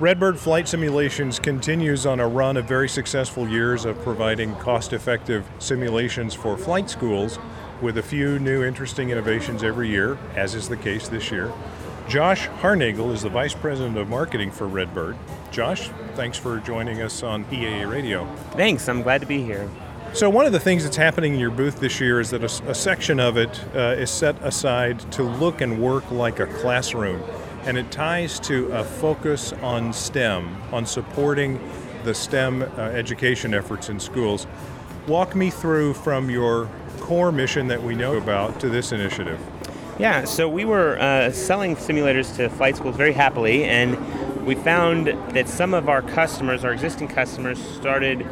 Redbird Flight Simulations continues on a run of very successful years of providing cost-effective simulations for flight schools with a few new interesting innovations every year, as is the case this year. Josh Harnagel is the Vice President of Marketing for Redbird. Josh, thanks for joining us on EAA Radio. Thanks, I'm glad to be here. So one of the things that's happening in your booth this year is that a section of it is set aside to look and work like a classroom. And it ties to a focus on STEM, on supporting the STEM education efforts in schools. Walk me through from your core mission that we know about to this initiative. Yeah, so we were selling simulators to flight schools very happily, and we found that some of our customers, our existing customers, started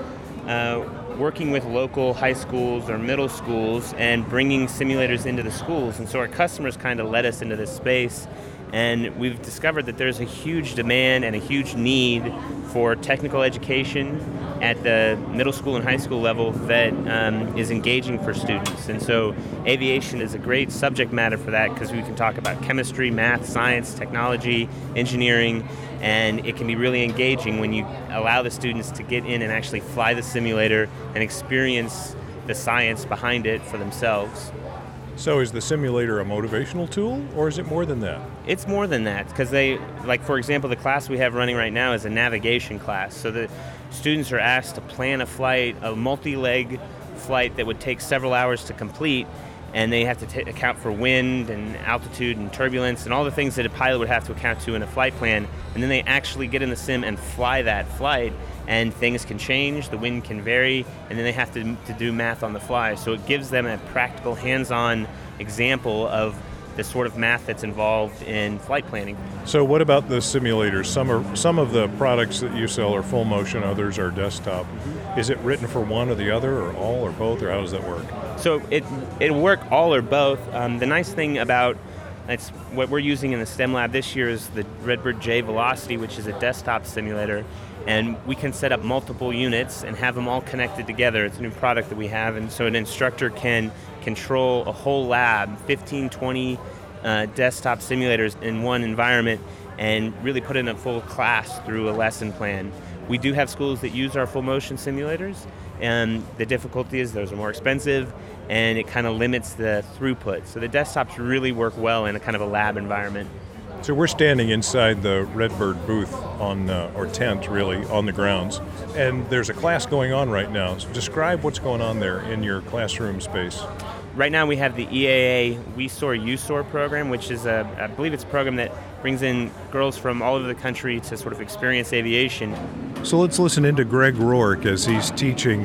working with local high schools or middle schools and bringing simulators into the schools. And so our customers kind of led us into this space. And we've discovered that there's a huge demand and a huge need for technical education at the middle school and high school level that is engaging for students. And so aviation is a great subject matter for that because we can talk about chemistry, math, science, technology, engineering, and it can be really engaging when you allow the students to get in and actually fly the simulator and experience the science behind it for themselves. So is the simulator a motivational tool, or is it more than that? It's more than that, because for example, the class we have running right now is a navigation class. So the students are asked to plan a flight, a multi-leg flight that would take several hours to complete, and they have to account for wind and altitude and turbulence and all the things that a pilot would have to account to in a flight plan. And then they actually get in the sim and fly that flight, and things can change, the wind can vary, and then they have to do math on the fly. So it gives them a practical, hands-on example of the sort of math that's involved in flight planning. So what about the simulators? Some of the products that you sell are full motion, others are desktop. Is it written for one or the other, or all, or both, or how does that work? So it'll work all or both. The nice thing about what we're using in the STEM lab this year is the Redbird J Velocity, which is a desktop simulator, and we can set up multiple units and have them all connected together. It's a new product that we have, and so an instructor can control a whole lab, 15, 20 desktop simulators in one environment, and really put in a full class through a lesson plan. We do have schools that use our full motion simulators, and the difficulty is those are more expensive, and it kind of limits the throughput. So the desktops really work well in a kind of a lab environment. So we're standing inside the Redbird booth or tent really, on the grounds, and there's a class going on right now. So describe what's going on there in your classroom space. Right now we have the EAA We Soar You Soar program, which is I believe it's a program that brings in girls from all over the country to sort of experience aviation. So let's listen into Greg Rourke as he's teaching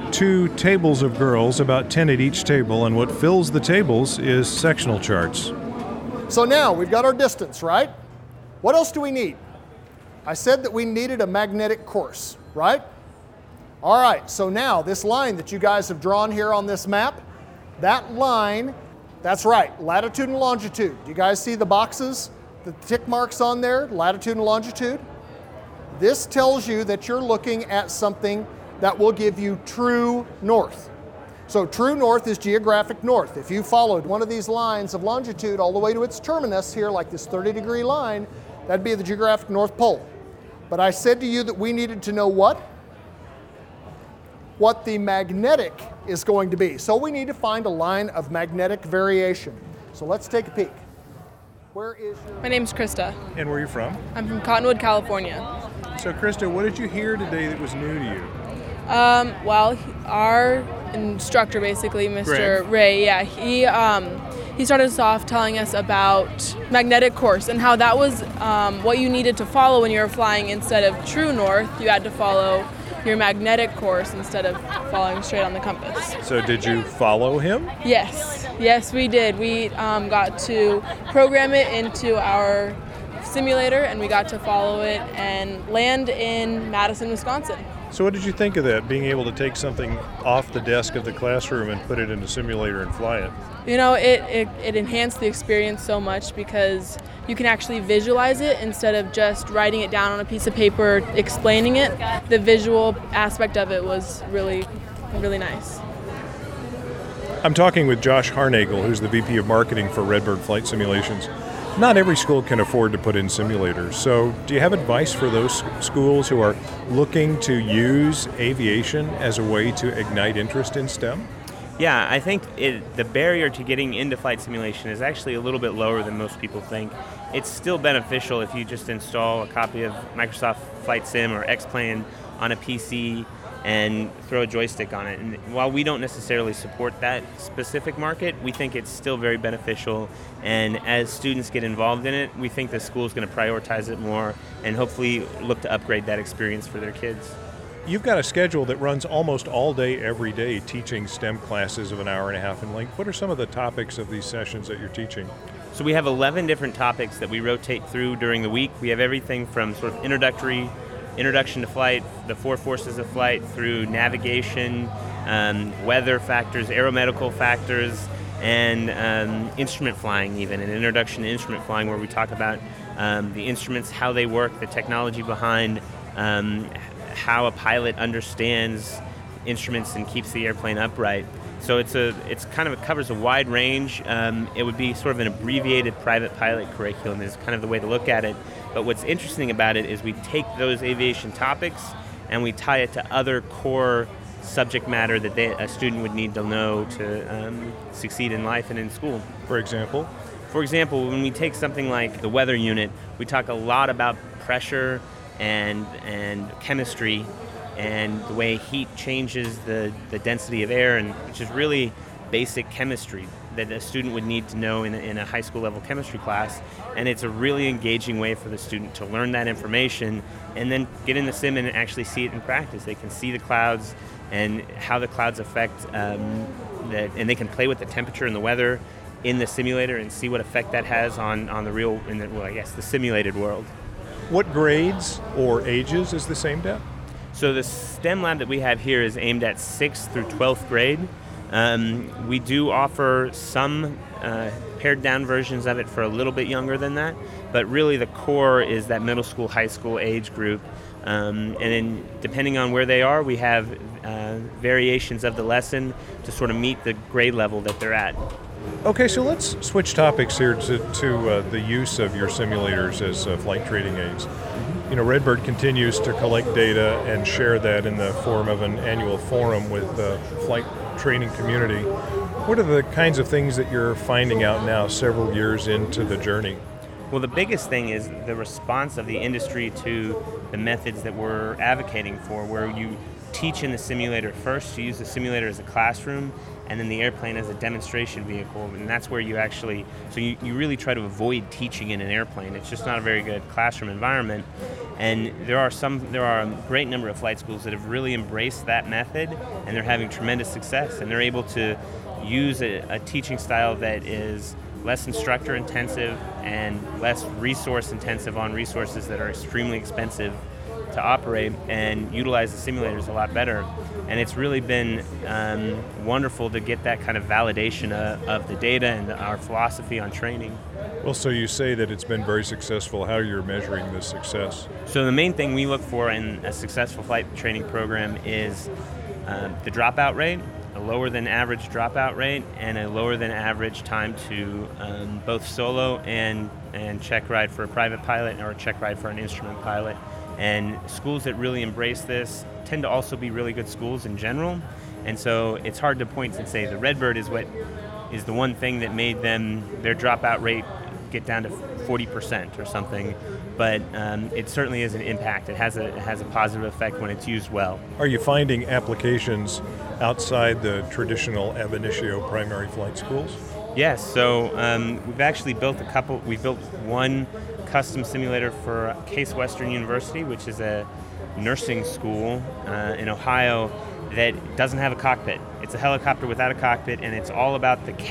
2 tables of girls, about 10 at each table, and what fills the tables is sectional charts. So now we've got our distance, right? What else do we need? I said that we needed a magnetic course, right? All right, so now this line that you guys have drawn here on this map, that line, that's right, latitude and longitude. Do you guys see the boxes, the tick marks on there, latitude and longitude? This tells you that you're looking at something that will give you true north. So true north is geographic north. If you followed one of these lines of longitude all the way to its terminus here, like this 30-degree line, that'd be the geographic North Pole. But I said to you that we needed to know what? What the magnetic is going to be. So we need to find a line of magnetic variation. So let's take a peek. Where is your... My name's Krista. And where are you from? I'm from Cottonwood, California. So Krista, what did you hear today that was new to you? Well, our instructor, basically, Mr. Greg. Ray, he started us off telling us about magnetic course and how that was what you needed to follow when you were flying. Instead of true north, you had to follow your magnetic course instead of following straight on the compass. So did you follow him? Yes, we did. We got to program it into our simulator, and we got to follow it and land in Madison, Wisconsin. So what did you think of that, being able to take something off the desk of the classroom and put it in a simulator and fly it? You know, it enhanced the experience so much because you can actually visualize it instead of just writing it down on a piece of paper, explaining it. The visual aspect of it was really, really nice. I'm talking with Josh Harnagel, who's the VP of Marketing for Redbird Flight Simulations. Not every school can afford to put in simulators, so do you have advice for those schools who are looking to use aviation as a way to ignite interest in STEM? Yeah, I think the barrier to getting into flight simulation is actually a little bit lower than most people think. It's still beneficial if you just install a copy of Microsoft Flight Sim or X-Plane on a PC and throw a joystick on it. And while we don't necessarily support that specific market, we think it's still very beneficial. And as students get involved in it, we think the school's going to prioritize it more and hopefully look to upgrade that experience for their kids. You've got a schedule that runs almost all day, every day, teaching STEM classes of an hour and a half in length. What are some of the topics of these sessions that you're teaching? So we have 11 different topics that we rotate through during the week. We have everything from sort of introduction to flight, the 4 forces of flight, through navigation, weather factors, aeromedical factors, and instrument flying even, an introduction to instrument flying where we talk about the instruments, how they work, the technology behind how a pilot understands instruments and keeps the airplane upright. So it covers a wide range. It would be sort of an abbreviated private pilot curriculum is kind of the way to look at it. But what's interesting about it is we take those aviation topics and we tie it to other core subject matter that a student would need to know to succeed in life and in school. For example? For example, when we take something like the weather unit, we talk a lot about pressure and chemistry and the way heat changes the density of air, and which is really basic chemistry that a student would need to know in a high school level chemistry class. And it's a really engaging way for the student to learn that information and then get in the sim and actually see it in practice. They can see the clouds and how the clouds affect and they can play with the temperature and the weather in the simulator and see what effect that has on the simulated world. What grades or ages is this aimed at? So the STEM lab that we have here is aimed at 6th through 12th grade. We do offer some pared down versions of it for a little bit younger than that, but really the core is that middle school, high school age group. And then depending on where they are, we have variations of the lesson to sort of meet the grade level that they're at. Okay, so let's switch topics here to the use of your simulators as flight training aids. You know, Redbird continues to collect data and share that in the form of an annual forum with the flight training community. What are the kinds of things that you're finding out now, several years into the journey? Well, the biggest thing is the response of the industry to the methods that we're advocating for, where you teach in the simulator first, you use the simulator as a classroom, and then the airplane as a demonstration vehicle, and that's where you actually, so you really try to avoid teaching in an airplane. It's just not a very good classroom environment, and there are a great number of flight schools that have really embraced that method, and they're having tremendous success, and they're able to use a teaching style that is less instructor intensive and less resource intensive on resources that are extremely expensive to operate, and utilize the simulators a lot better. And it's really been wonderful to get that kind of validation of the data and our philosophy on training. Well, so you say that it's been very successful. How you're measuring this success? So the main thing we look for in a successful flight training program is the dropout rate, a lower than average dropout rate, and a lower than average time to both solo and check ride for a private pilot or a check ride for an instrument pilot. And schools that really embrace this tend to also be really good schools in general. And so it's hard to point and say the Redbird is the one thing that made their dropout rate get down to 40% or something. But it certainly is an impact. It has a positive effect when it's used well. Are you finding applications outside the traditional ab initio primary flight schools? Yes. So we've actually built we built one custom simulator for Case Western University, which is a nursing school in Ohio that doesn't have a cockpit. It's a helicopter without a cockpit, and it's all about the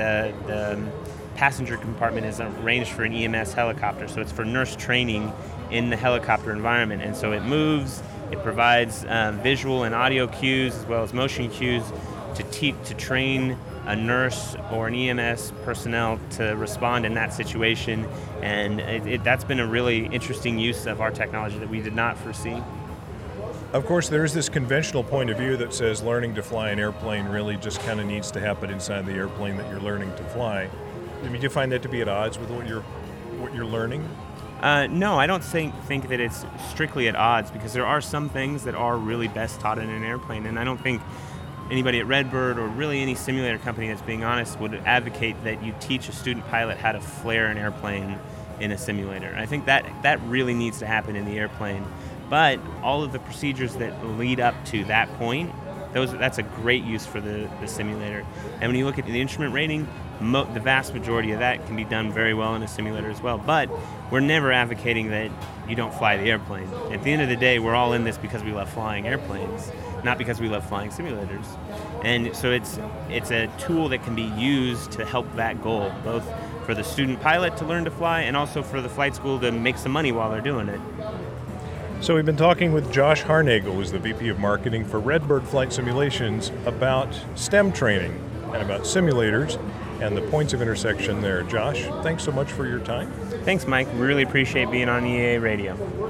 passenger compartment is arranged for an EMS helicopter, so it's for nurse training in the helicopter environment. And so it moves, it provides visual and audio cues as well as motion cues to train a nurse or an EMS personnel to respond in that situation, and that's been a really interesting use of our technology that we did not foresee. Of course, there is this conventional point of view that says learning to fly an airplane really just kind of needs to happen inside the airplane that you're learning to fly. I mean, do you find that to be at odds with what you're what you're learning? No, I don't think that it's strictly at odds, because there are some things that are really best taught in an airplane, and I don't think anybody at Redbird, or really any simulator company that's being honest, would advocate that you teach a student pilot how to flare an airplane in a simulator. I think that really needs to happen in the airplane. But all of the procedures that lead up to that point, that's a great use for the simulator. And when you look at the instrument rating, the vast majority of that can be done very well in a simulator as well. But we're never advocating that you don't fly the airplane. At the end of the day, we're all in this because we love flying airplanes, not because we love flying simulators. And so it's a tool that can be used to help that goal, both for the student pilot to learn to fly and also for the flight school to make some money while they're doing it. So we've been talking with Josh Harnagel, who's the VP of Marketing for Redbird Flight Simulations, about STEM training and about simulators and the points of intersection there. Josh, thanks so much for your time. Thanks, Mike. Really appreciate being on EAA Radio.